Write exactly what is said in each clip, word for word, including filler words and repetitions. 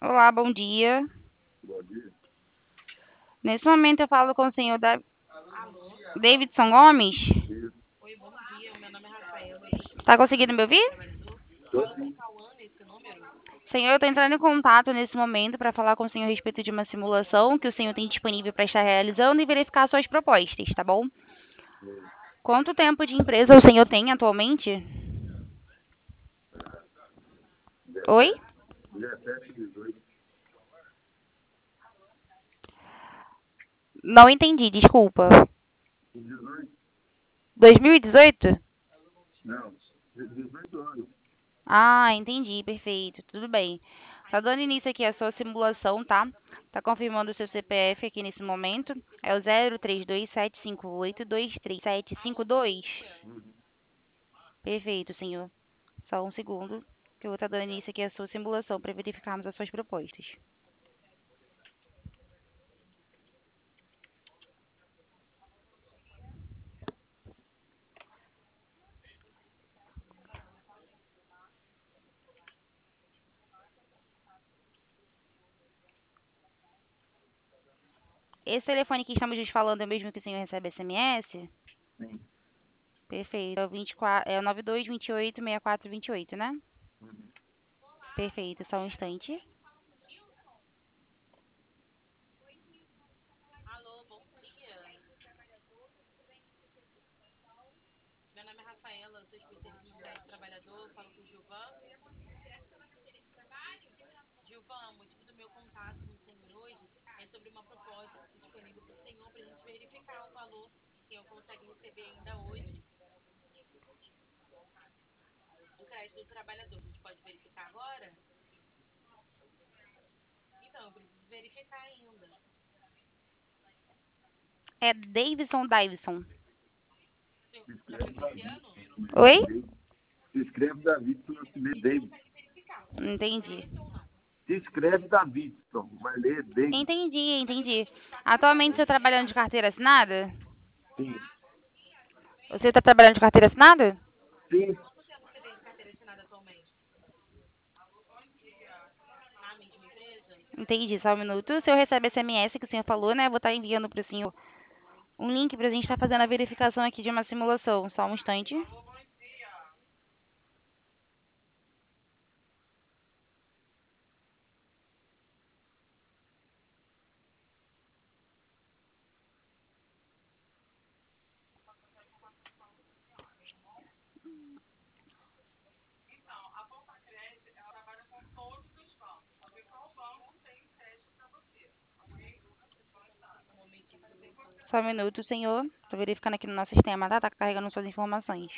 Olá, bom dia. Bom dia. Nesse momento eu falo com o senhor da... Davidson Gomes. Isso. Tá conseguindo me ouvir? Tô sim. Senhor, eu estou entrando em contato nesse momento para falar com o senhor a respeito de uma simulação que o senhor tem disponível para estar realizando e verificar suas propostas, tá bom? Sim. Quanto tempo de empresa o senhor tem atualmente? Oi? dezessete, dezessete, dezoito. Não entendi, desculpa. dezoito? dois mil e dezoito? Não, dezoito anos. Ah, entendi, perfeito, tudo bem. Tá dando início aqui a sua simulação, tá? Tá confirmando o seu C P F aqui nesse momento. É o zero três dois sete cinco oito dois três sete cinco dois. Uhum. Perfeito, senhor. Só um segundo, que eu vou estar dando início aqui a sua simulação para verificarmos as suas propostas. Esse telefone que estamos nos falando é o mesmo que o senhor recebe S M S? Sim. Perfeito. É o vinte e quatro, é o nove dois dois oito seis quatro dois oito, né? Uhum. Perfeito, só um instante. É Davidson Davidson. Se escreve Davi. Oi? David. Se escreve Davi, tu não se lê David. Entendi. Se escreve Davidson, vai ler David. Entendi, entendi. Atualmente você está trabalhando de carteira assinada? Sim. Você está trabalhando de carteira assinada? Sim. Entendi, só um minuto. O senhor recebe S M S que o senhor falou, né? Vou estar enviando para o senhor um link para a gente estar fazendo a verificação aqui de uma simulação. Só um instante. Só um minuto, senhor. Estou verificando aqui no nosso sistema, tá? Tá carregando suas informações.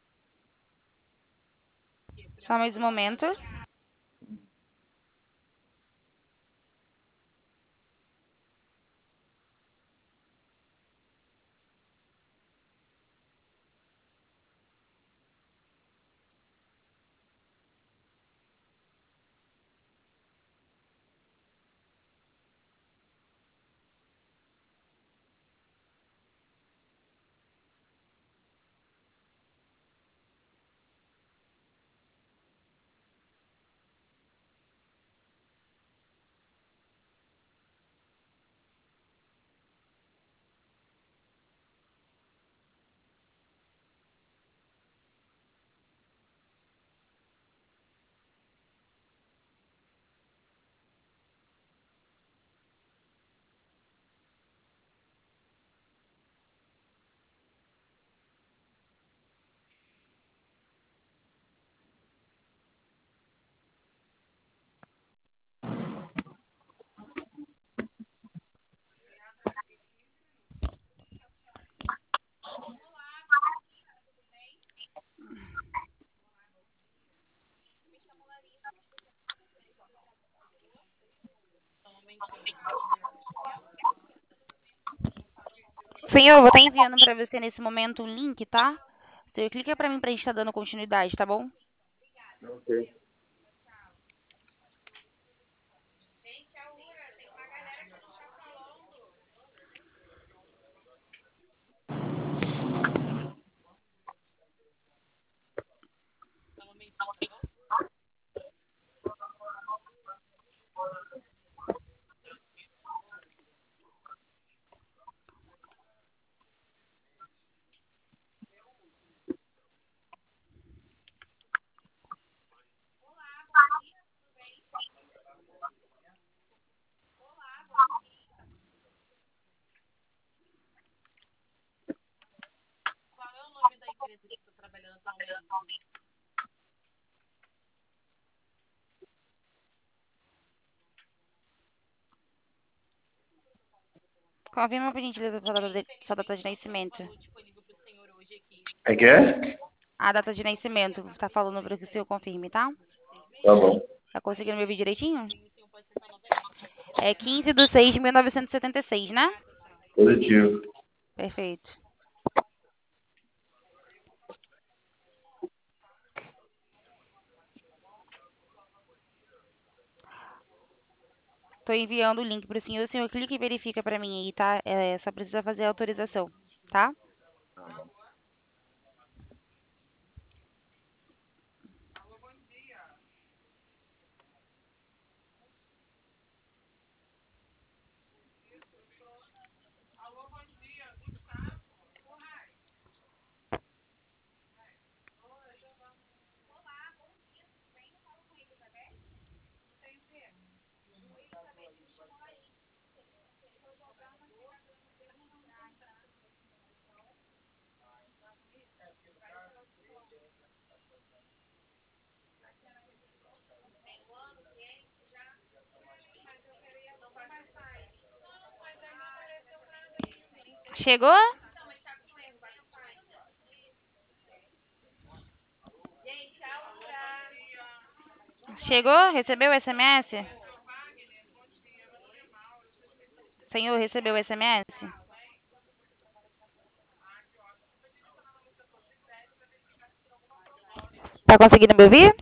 Só mais um momento. Senhor, eu vou estar enviando para você nesse momento um link, tá? Você clica para mim pra gente estar dando continuidade, tá bom? Ok. Confirma pra gentileza sua data de, sua data de nascimento. É que é? A data de nascimento, tá falando para que o senhor confirme, tá? Tá bom. Tá conseguindo me ouvir direitinho? É quinze de seis de mil novecentos e setenta e seis, né? Positivo. Perfeito. Tô enviando o link pro senhor. O senhor clica e verifica pra mim aí, tá? É, só precisa fazer a autorização, tá? Chegou? Chegou? Recebeu o S M S? Senhor, recebeu o S M S? Tá conseguindo me ouvir?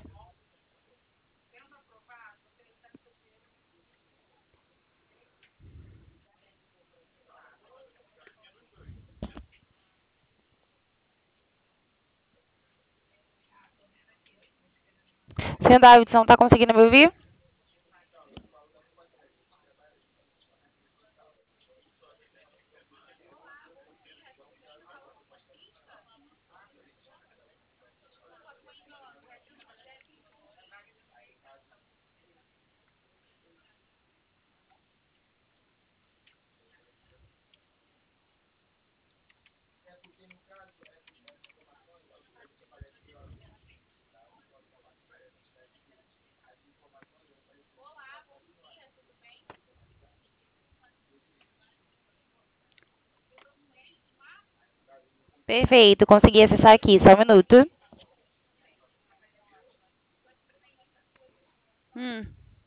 Senhor Davidson, tá conseguindo me ouvir? Perfeito, consegui acessar aqui, só um minuto. Hum.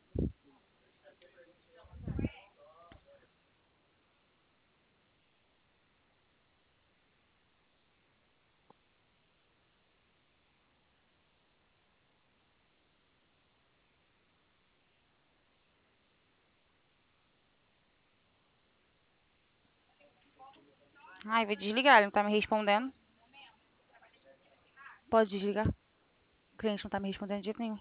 Ai, vou desligar, ele não tá me respondendo. Pode desligar. O cliente não tá me respondendo de jeito nenhum.